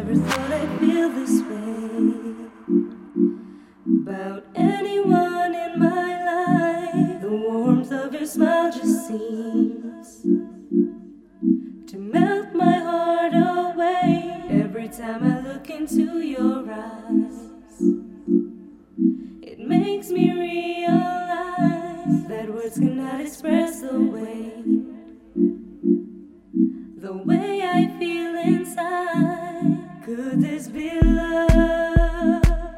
Never thought I'd feel this way about anyone in my life. The warmth of your smile just seems to melt my heart away. Every time I look into your eyes, it makes me realize that words cannot express the way I feel inside. Could this be love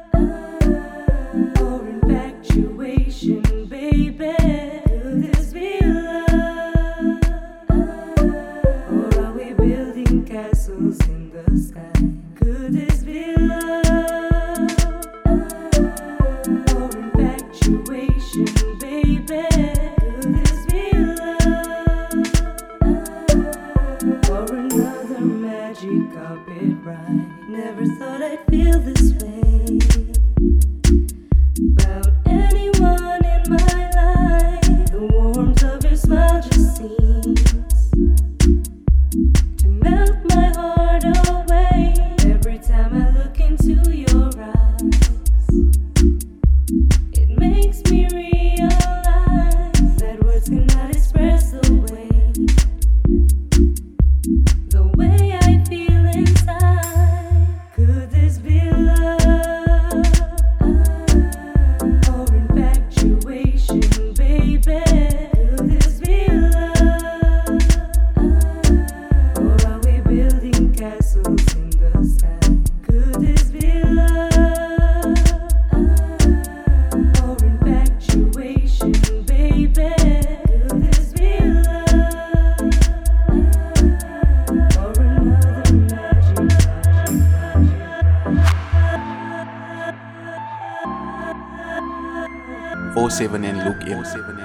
or infatuation, baby? Could this be love, or are we building castles in the sky? Could this be love or infatuation, baby? Could this be love or another magic carpet ride? Never thought I'd feel this way about anyone in my life. The warmth of your smile just seems to melt my heart away. Every time I look into your eyes, it makes me realize that words cannot express the way I feel inside. Could this be love or infatuation, baby? Could this be love, or are we building castles in the sky? Could this be love or infatuation, baby? Could this be love or another magic? 47 and Luke M.